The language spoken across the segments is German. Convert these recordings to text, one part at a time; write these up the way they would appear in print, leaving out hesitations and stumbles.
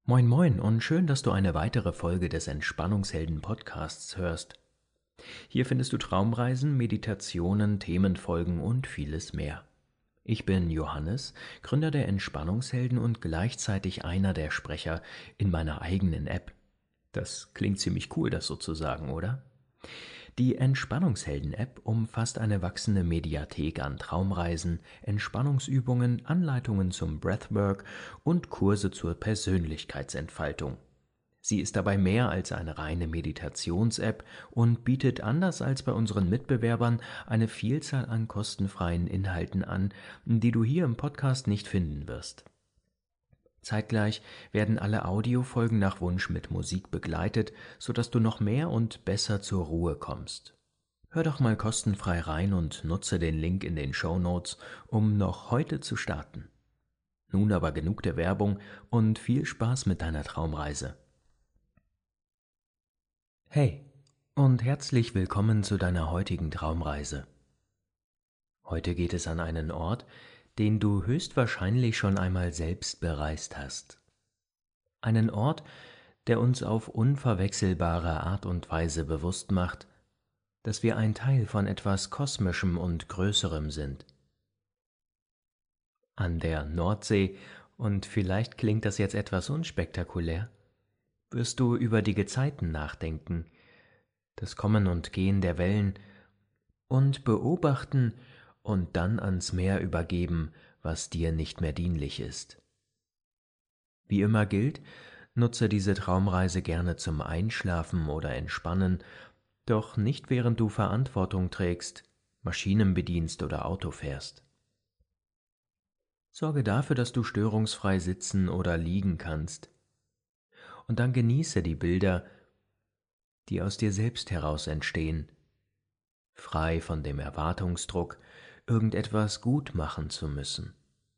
Moin moin und schön, dass du eine weitere Folge des Entspannungshelden Podcasts hörst. Hier findest du Traumreisen, Meditationen, Themenfolgen und vieles mehr. Ich bin Johannes, Gründer der Entspannungshelden und gleichzeitig einer der Sprecher in meiner eigenen App. Das klingt ziemlich cool, das sozusagen, oder? Die Entspannungshelden-App umfasst eine wachsende Mediathek an Traumreisen, Entspannungsübungen, Anleitungen zum Breathwork und Kurse zur Persönlichkeitsentfaltung. Sie ist dabei mehr als eine reine Meditations-App und bietet anders als bei unseren Mitbewerbern eine Vielzahl an kostenfreien Inhalten an, die du hier im Podcast nicht finden wirst. Zeitgleich werden alle Audiofolgen nach Wunsch mit Musik begleitet, sodass du noch mehr und besser zur Ruhe kommst. Hör doch mal kostenfrei rein und nutze den Link in den Shownotes, um noch heute zu starten. Nun aber genug der Werbung und viel Spaß mit deiner Traumreise. Hey und herzlich willkommen zu deiner heutigen Traumreise. Heute geht es an einen Ort, den du höchstwahrscheinlich schon einmal selbst bereist hast. Einen Ort, der uns auf unverwechselbare Art und Weise bewusst macht, dass wir ein Teil von etwas Kosmischem und Größerem sind. An der Nordsee, und vielleicht klingt das jetzt etwas unspektakulär, wirst du über die Gezeiten nachdenken, das Kommen und Gehen der Wellen und beobachten und dann ans Meer übergeben, was dir nicht mehr dienlich ist. Wie immer gilt, nutze diese Traumreise gerne zum Einschlafen oder Entspannen, doch nicht während du Verantwortung trägst, Maschinen bedienst oder Auto fährst. Sorge dafür, dass du störungsfrei sitzen oder liegen kannst. Und dann genieße die Bilder, die aus dir selbst heraus entstehen, frei von dem Erwartungsdruck, irgendetwas gut machen zu müssen.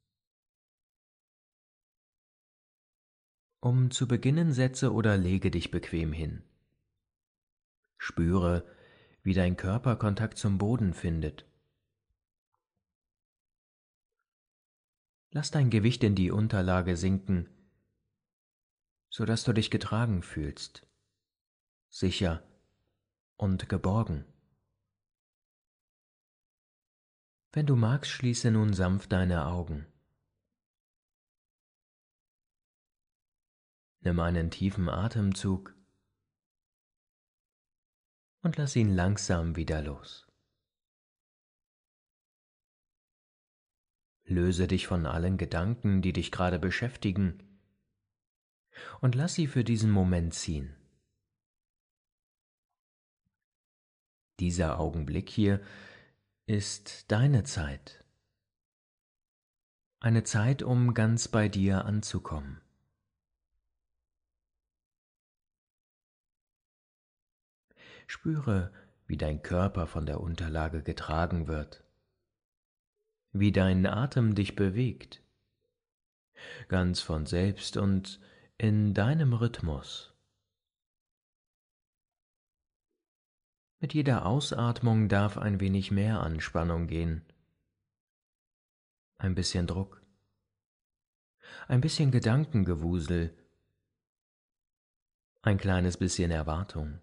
Zu beginnen, setze oder lege dich bequem hin. Spüre, wie dein Körper Kontakt zum Boden findet. Lass dein Gewicht in die Unterlage sinken, sodass du dich getragen fühlst, sicher und geborgen. Wenn du magst, schließe nun sanft deine Augen. Nimm einen tiefen Atemzug und lass ihn langsam wieder los. Löse dich von allen Gedanken, die dich gerade beschäftigen, und lass sie für diesen Moment ziehen. Dieser Augenblick hier ist deine Zeit. Eine Zeit, um ganz bei dir anzukommen. Spüre, wie dein Körper von der Unterlage getragen wird, wie dein Atem dich bewegt, ganz von selbst und in deinem Rhythmus. Mit jeder Ausatmung darf ein wenig mehr Anspannung gehen, ein bisschen Druck, ein bisschen Gedankengewusel, ein kleines bisschen Erwartung.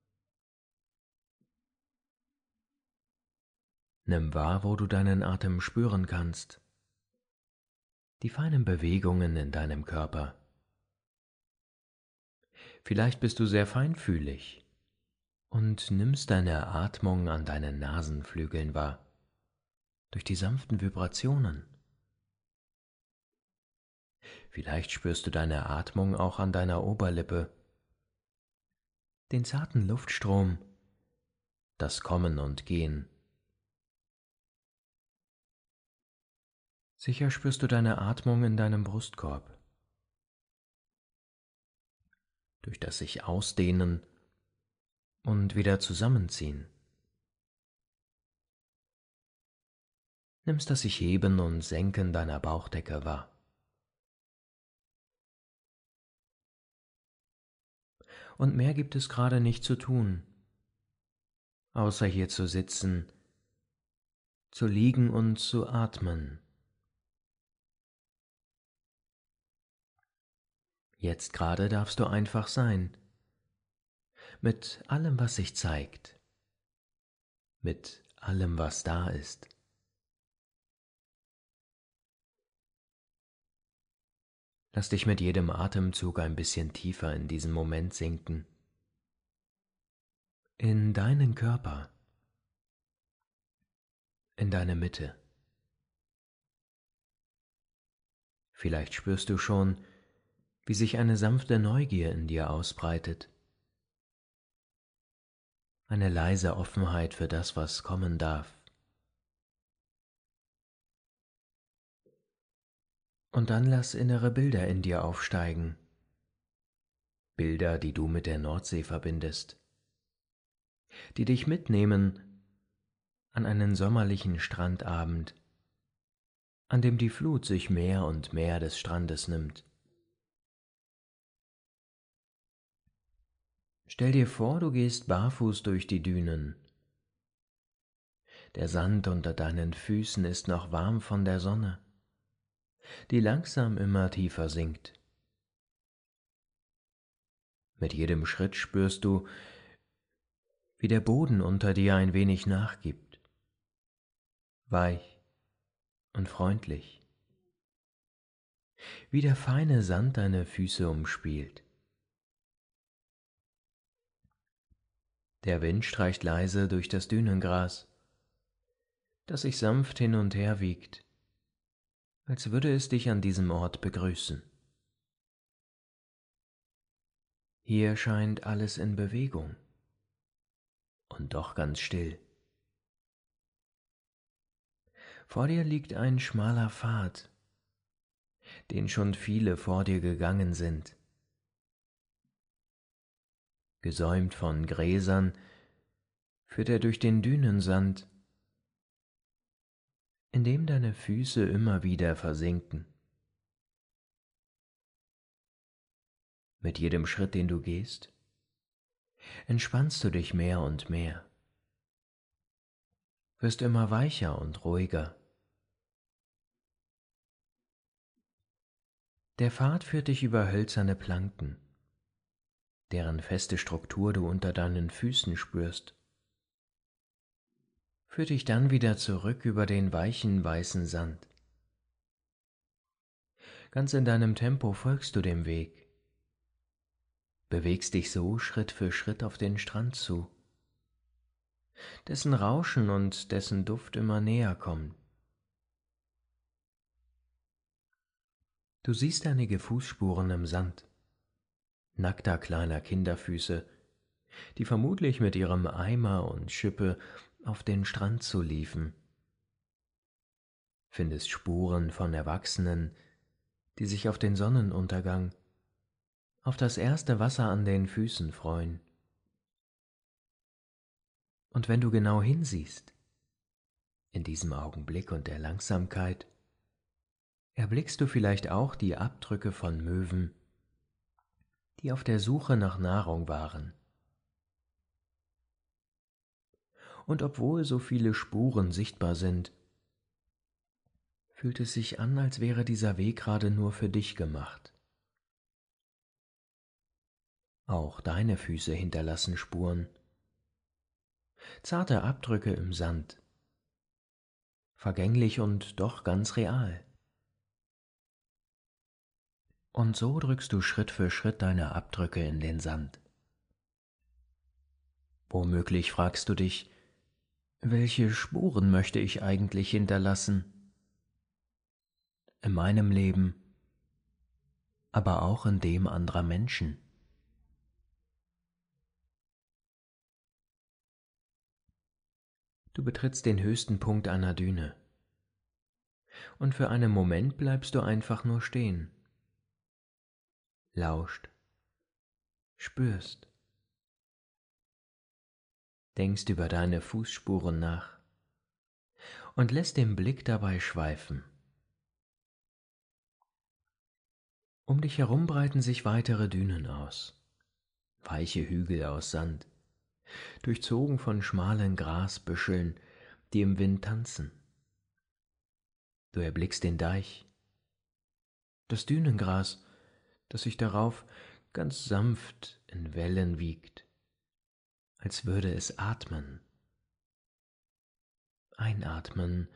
Nimm wahr, wo du deinen Atem spüren kannst, die feinen Bewegungen in deinem Körper. Vielleicht bist du sehr feinfühlig und nimmst deine Atmung an deinen Nasenflügeln wahr, durch die sanften Vibrationen. Vielleicht spürst du deine Atmung auch an deiner Oberlippe, den zarten Luftstrom, das Kommen und Gehen. Sicher spürst du deine Atmung in deinem Brustkorb, durch das sich ausdehnen und wieder zusammenziehen. Nimmst das sich heben und senken deiner Bauchdecke wahr. Und mehr gibt es gerade nicht zu tun, außer hier zu sitzen, zu liegen und zu atmen. Jetzt gerade darfst du einfach sein, mit allem, was sich zeigt, mit allem, was da ist. Lass dich mit jedem Atemzug ein bisschen tiefer in diesen Moment sinken, in deinen Körper, in deine Mitte. Vielleicht spürst du schon, wie sich eine sanfte Neugier in dir ausbreitet, eine leise Offenheit für das, was kommen darf. Und dann lass innere Bilder in dir aufsteigen, Bilder, die du mit der Nordsee verbindest, die dich mitnehmen an einen sommerlichen Strandabend, an dem die Flut sich mehr und mehr des Strandes nimmt. Stell dir vor, du gehst barfuß durch die Dünen. Der Sand unter deinen Füßen ist noch warm von der Sonne, die langsam immer tiefer sinkt. Mit jedem Schritt spürst du, wie der Boden unter dir ein wenig nachgibt, weich und freundlich, wie der feine Sand deine Füße umspielt. Der Wind streicht leise durch das Dünengras, das sich sanft hin und her wiegt, als würde es dich an diesem Ort begrüßen. Hier scheint alles in Bewegung und doch ganz still. Vor dir liegt ein schmaler Pfad, den schon viele vor dir gegangen sind. Gesäumt von Gräsern führt er durch den Dünensand, in dem deine Füße immer wieder versinken. Mit jedem Schritt, den du gehst, entspannst du dich mehr und mehr, wirst immer weicher und ruhiger. Der Pfad führt dich über hölzerne Planken, deren feste Struktur du unter deinen Füßen spürst, führt dich dann wieder zurück über den weichen weißen Sand. Ganz in deinem Tempo folgst du dem Weg, bewegst dich so Schritt für Schritt auf den Strand zu, dessen Rauschen und dessen Duft immer näher kommen. Du siehst einige Fußspuren im Sand, nackter kleiner Kinderfüße, die vermutlich mit ihrem Eimer und Schippe auf den Strand zuliefen. Findest Spuren von Erwachsenen, die sich auf den Sonnenuntergang, auf das erste Wasser an den Füßen freuen. Und wenn du genau hinsiehst, in diesem Augenblick und der Langsamkeit, erblickst du vielleicht auch die Abdrücke von Möwen, die auf der Suche nach Nahrung waren. Und obwohl so viele Spuren sichtbar sind, fühlt es sich an, als wäre dieser Weg gerade nur für dich gemacht. Auch deine Füße hinterlassen Spuren, zarte Abdrücke im Sand, vergänglich und doch ganz real. Und so drückst du Schritt für Schritt deine Abdrücke in den Sand. Womöglich fragst du dich, welche Spuren möchte ich eigentlich hinterlassen? In meinem Leben, aber auch in dem anderer Menschen. Du betrittst den höchsten Punkt einer Düne. Und für einen Moment bleibst du einfach nur stehen. Lauscht, spürst, denkst über deine Fußspuren nach und lässt den Blick dabei schweifen. Um dich herum breiten sich weitere Dünen aus, weiche Hügel aus Sand, durchzogen von schmalen Grasbüscheln, die im Wind tanzen. Du erblickst den Deich, das Dünengras, das sich darauf ganz sanft in Wellen wiegt, als würde es atmen. Einatmen,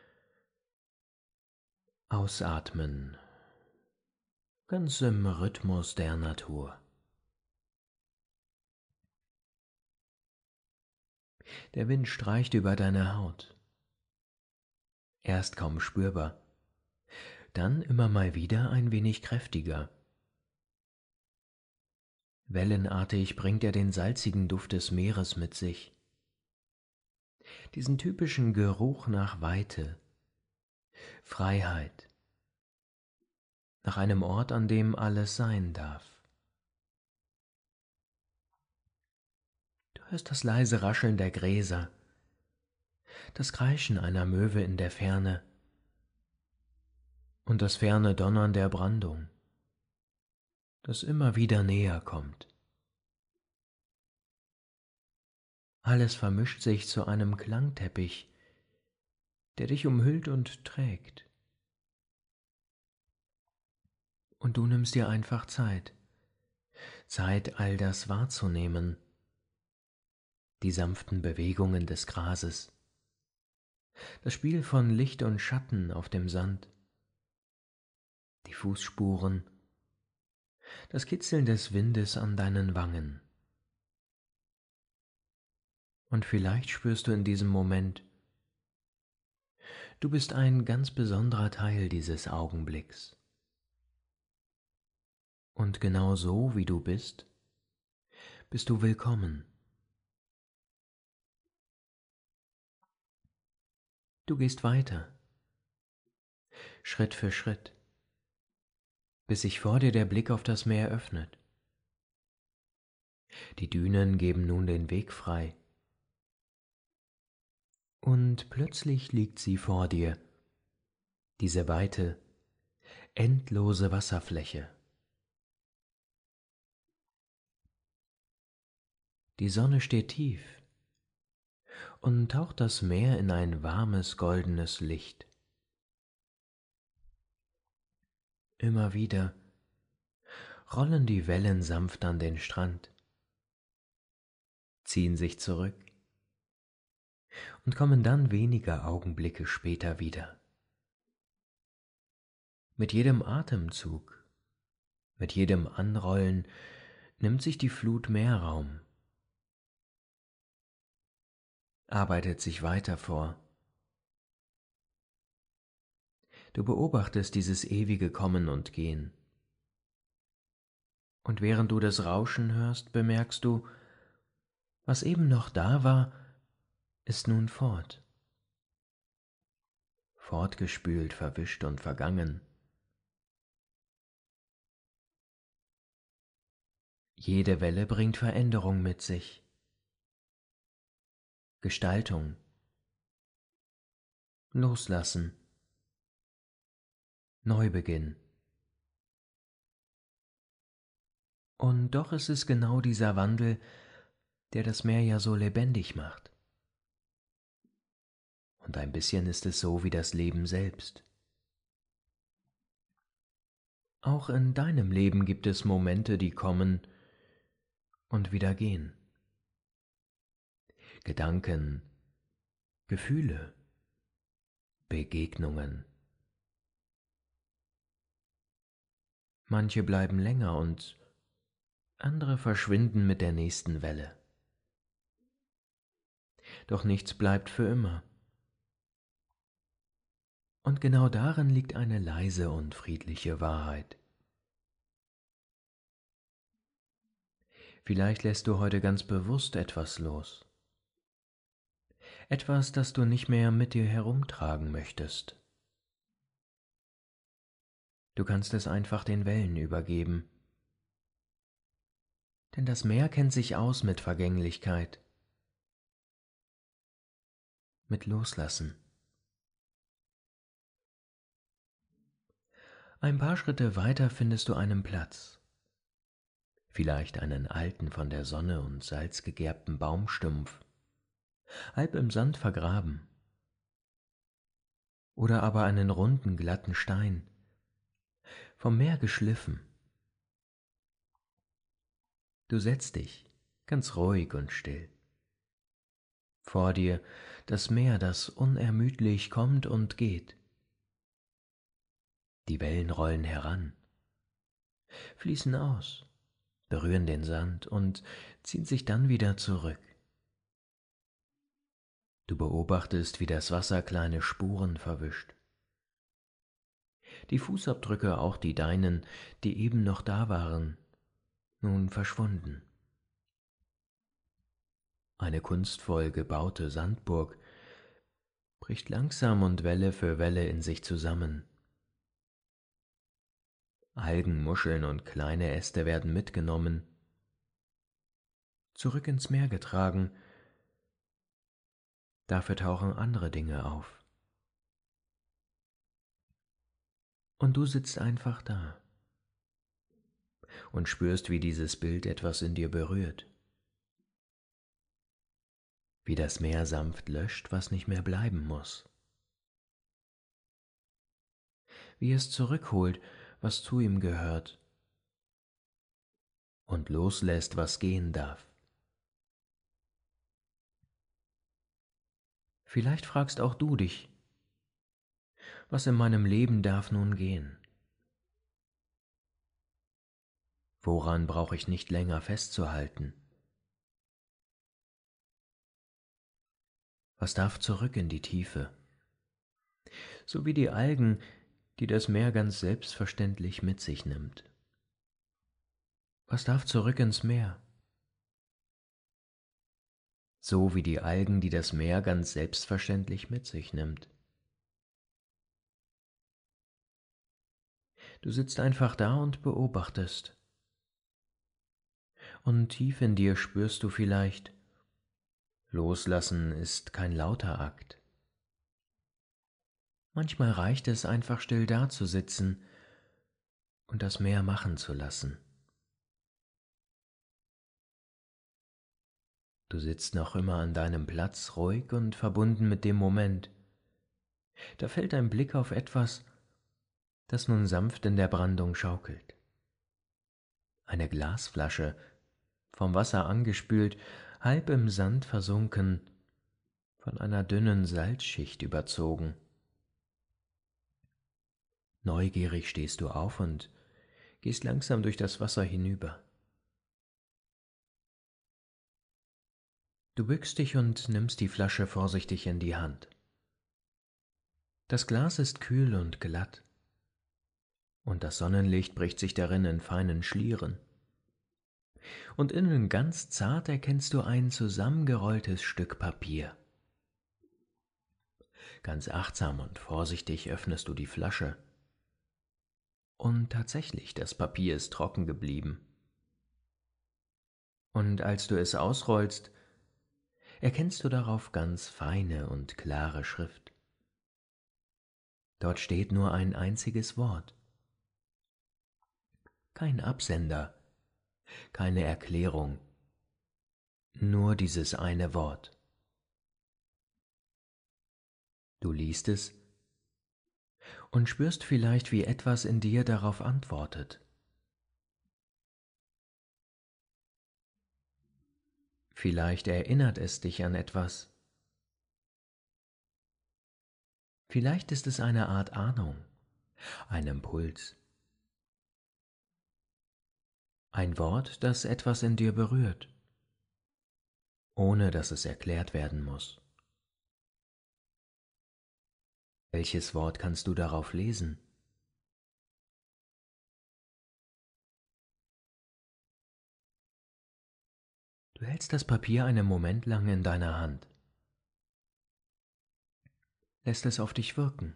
ausatmen, ganz im Rhythmus der Natur. Der Wind streicht über deine Haut. Erst kaum spürbar, dann immer mal wieder ein wenig kräftiger. Wellenartig bringt er den salzigen Duft des Meeres mit sich. Diesen typischen Geruch nach Weite, Freiheit, nach einem Ort, an dem alles sein darf. Du hörst das leise Rascheln der Gräser, das Kreischen einer Möwe in der Ferne und das ferne Donnern der Brandung, das immer wieder näher kommt. Alles vermischt sich zu einem Klangteppich, der dich umhüllt und trägt. Und du nimmst dir einfach Zeit, all das wahrzunehmen, die sanften Bewegungen des Grases, das Spiel von Licht und Schatten auf dem Sand, die Fußspuren, das Kitzeln des Windes an deinen Wangen. Und vielleicht spürst du in diesem Moment, du bist ein ganz besonderer Teil dieses Augenblicks. Und genau so, wie du bist du willkommen. Du gehst weiter, Schritt für Schritt, bis sich vor dir der Blick auf das Meer öffnet. Die Dünen geben nun den Weg frei. Und plötzlich liegt sie vor dir, diese weite, endlose Wasserfläche. Die Sonne steht tief und taucht das Meer in ein warmes, goldenes Licht. Immer wieder rollen die Wellen sanft an den Strand, ziehen sich zurück und kommen dann wenige Augenblicke später wieder. Mit jedem Atemzug, mit jedem Anrollen nimmt sich die Flut mehr Raum, arbeitet sich weiter vor. Du beobachtest dieses ewige Kommen und Gehen. Und während du das Rauschen hörst, bemerkst du, was eben noch da war, ist nun fort. Fortgespült, verwischt und vergangen. Jede Welle bringt Veränderung mit sich, Gestaltung, Loslassen, Neubeginn. Und doch ist es genau dieser Wandel, der das Meer ja so lebendig macht. Und ein bisschen ist es so wie das Leben selbst. Auch in deinem Leben gibt es Momente, die kommen und wieder gehen. Gedanken, Gefühle, Begegnungen. Manche bleiben länger und andere verschwinden mit der nächsten Welle. Doch nichts bleibt für immer. Und genau darin liegt eine leise und friedliche Wahrheit. Vielleicht lässt du heute ganz bewusst etwas los. Etwas, das du nicht mehr mit dir herumtragen möchtest. Du kannst es einfach den Wellen übergeben. Denn das Meer kennt sich aus mit Vergänglichkeit, mit Loslassen. Ein paar Schritte weiter findest du einen Platz. Vielleicht einen alten, von der Sonne und Salz gegerbten Baumstumpf, halb im Sand vergraben. Oder aber einen runden, glatten Stein, vom Meer geschliffen, Du setzt dich ganz ruhig und still. Vor dir das Meer, das unermüdlich kommt und geht. Die Wellen rollen heran, fließen aus, berühren den Sand und ziehen sich dann wieder zurück. Du beobachtest, wie das Wasser kleine Spuren verwischt. Die Fußabdrücke, auch die deinen, die eben noch da waren, nun verschwunden. Eine kunstvoll gebaute Sandburg bricht langsam und Welle für Welle in sich zusammen. Algen, Muscheln und kleine Äste werden mitgenommen, zurück ins Meer getragen. Dafür tauchen andere Dinge auf. Und du sitzt einfach da und spürst, wie dieses Bild etwas in dir berührt, wie das Meer sanft löscht, was nicht mehr bleiben muss, wie es zurückholt, was zu ihm gehört, und loslässt, was gehen darf. Vielleicht fragst auch du dich, was in meinem Leben darf nun gehen? Woran brauche ich nicht länger festzuhalten? Was darf zurück in die Tiefe? So wie die Algen, die das Meer ganz selbstverständlich mit sich nimmt. Was darf zurück ins Meer? So wie die Algen, die das Meer ganz selbstverständlich mit sich nimmt. Du sitzt einfach da und beobachtest. Und tief in dir spürst du vielleicht, Loslassen ist kein lauter Akt. Manchmal reicht es einfach still dazusitzen und das Meer machen zu lassen. Du sitzt noch immer an deinem Platz, ruhig und verbunden mit dem Moment. Da fällt dein Blick auf etwas, das nun sanft in der Brandung schaukelt. Eine Glasflasche, vom Wasser angespült, halb im Sand versunken, von einer dünnen Salzschicht überzogen. Neugierig stehst du auf und gehst langsam durch das Wasser hinüber. Du bückst dich und nimmst die Flasche vorsichtig in die Hand. Das Glas ist kühl und glatt, und das Sonnenlicht bricht sich darin in feinen Schlieren. Und innen ganz zart erkennst du ein zusammengerolltes Stück Papier. Ganz achtsam und vorsichtig öffnest du die Flasche. Und tatsächlich, das Papier ist trocken geblieben. Und als du es ausrollst, erkennst du darauf ganz feine und klare Schrift. Dort steht nur ein einziges Wort. Kein Absender, keine Erklärung, nur dieses eine Wort. Du liest es und spürst vielleicht, wie etwas in dir darauf antwortet. Vielleicht erinnert es dich an etwas. Vielleicht ist es eine Art Ahnung, ein Impuls. Ein Wort, das etwas in dir berührt, ohne dass es erklärt werden muss. Welches Wort kannst du darauf lesen? Du hältst das Papier einen Moment lang in deiner Hand, lässt es auf dich wirken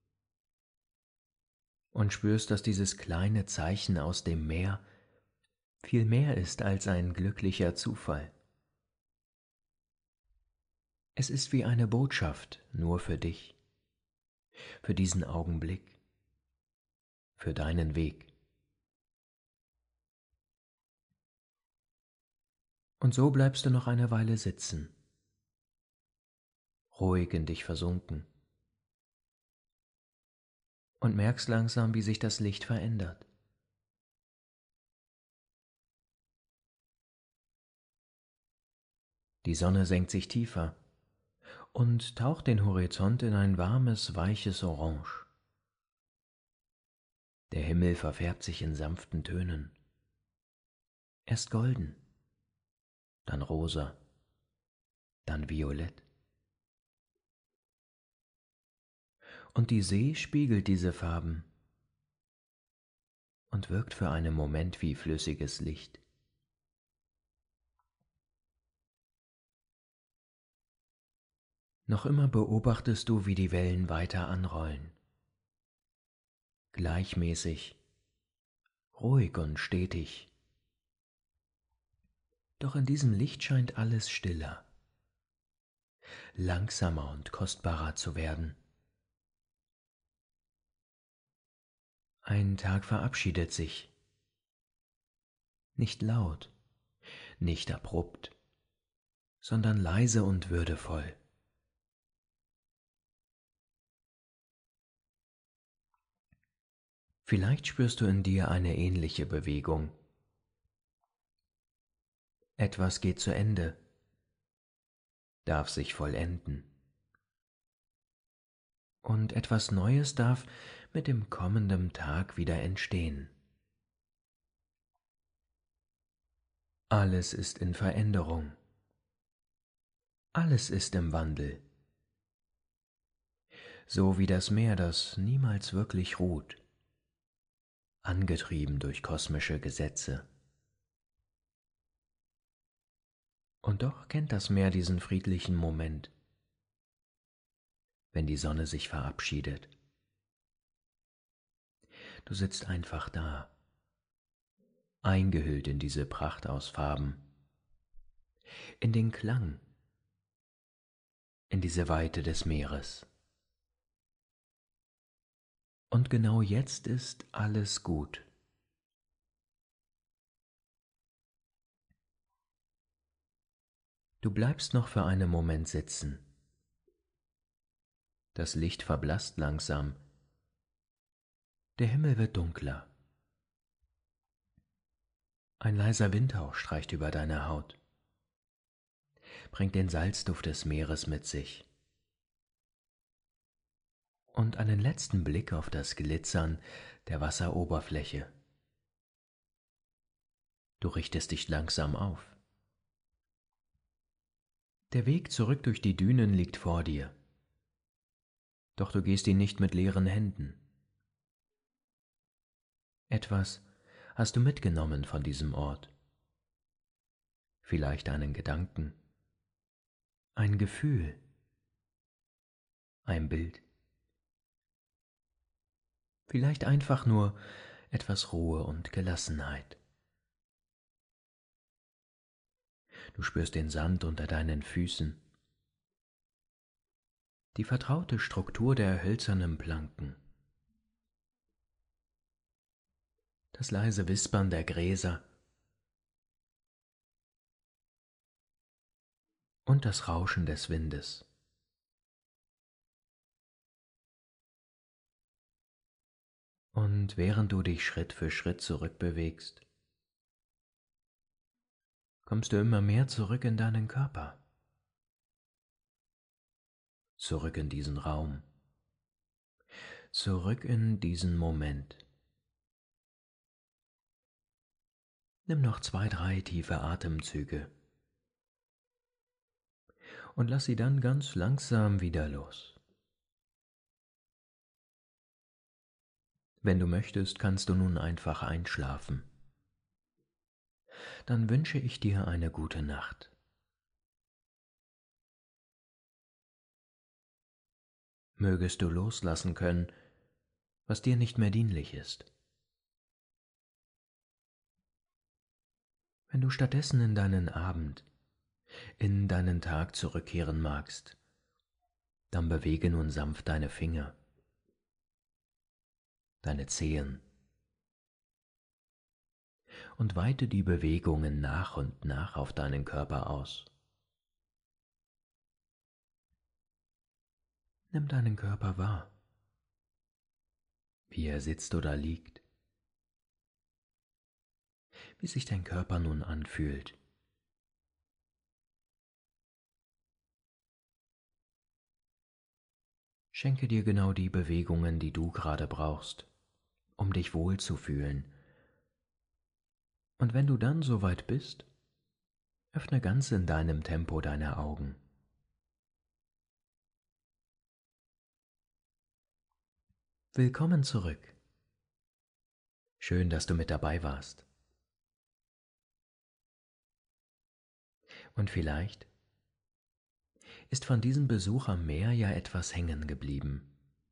und spürst, dass dieses kleine Zeichen aus dem Meer viel mehr ist als ein glücklicher Zufall. Es ist wie eine Botschaft nur für dich, für diesen Augenblick, für deinen Weg. Und so bleibst du noch eine Weile sitzen, ruhig in dich versunken, und merkst langsam, wie sich das Licht verändert. Die Sonne senkt sich tiefer und taucht den Horizont in ein warmes, weiches Orange. Der Himmel verfärbt sich in sanften Tönen. Erst golden, dann rosa, dann violett. Und die See spiegelt diese Farben und wirkt für einen Moment wie flüssiges Licht. Noch immer beobachtest du, wie die Wellen weiter anrollen. Gleichmäßig, ruhig und stetig. Doch in diesem Licht scheint alles stiller, langsamer und kostbarer zu werden. Ein Tag verabschiedet sich, nicht laut, nicht abrupt, sondern leise und würdevoll. Vielleicht spürst du in dir eine ähnliche Bewegung. Etwas geht zu Ende, darf sich vollenden. Und etwas Neues darf mit dem kommenden Tag wieder entstehen. Alles ist in Veränderung. Alles ist im Wandel. So wie das Meer, das niemals wirklich ruht, angetrieben durch kosmische Gesetze. Und doch kennt das Meer diesen friedlichen Moment, wenn die Sonne sich verabschiedet. Du sitzt einfach da, eingehüllt in diese Pracht aus Farben, in den Klang, in diese Weite des Meeres. Und genau jetzt ist alles gut. Du bleibst noch für einen Moment sitzen. Das Licht verblasst langsam. Der Himmel wird dunkler. Ein leiser Windhauch streicht über deine Haut, bringt den Salzduft des Meeres mit sich. Und einen letzten Blick auf das Glitzern der Wasseroberfläche. Du richtest dich langsam auf. Der Weg zurück durch die Dünen liegt vor dir. Doch du gehst ihn nicht mit leeren Händen. Etwas hast du mitgenommen von diesem Ort. Vielleicht einen Gedanken, ein Gefühl, ein Bild. Vielleicht einfach nur etwas Ruhe und Gelassenheit. Du spürst den Sand unter deinen Füßen, die vertraute Struktur der hölzernen Planken, das leise Wispern der Gräser und das Rauschen des Windes. Und während du dich Schritt für Schritt zurückbewegst, kommst du immer mehr zurück in deinen Körper, zurück in diesen Raum, zurück in diesen Moment. Nimm noch 2, 3 tiefe Atemzüge und lass sie dann ganz langsam wieder los. Wenn du möchtest, kannst du nun einfach einschlafen. Dann wünsche ich dir eine gute Nacht. Mögest du loslassen können, was dir nicht mehr dienlich ist. Wenn du stattdessen in deinen Abend, in deinen Tag zurückkehren magst, dann bewege nun sanft deine Finger, deine Zehen und weite die Bewegungen nach und nach auf deinen Körper aus. Nimm deinen Körper wahr, wie er sitzt oder liegt, wie sich dein Körper nun anfühlt. Schenke dir genau die Bewegungen, die du gerade brauchst, um dich wohlzufühlen. Und wenn du dann soweit bist, öffne ganz in deinem Tempo deine Augen. Willkommen zurück. Schön, dass du mit dabei warst. Und vielleicht ist von diesem Besuch am Meer ja etwas hängen geblieben.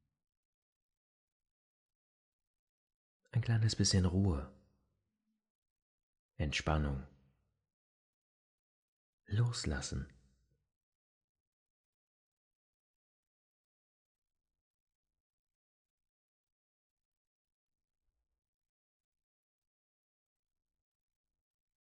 Ein kleines bisschen Ruhe, Entspannung, Loslassen.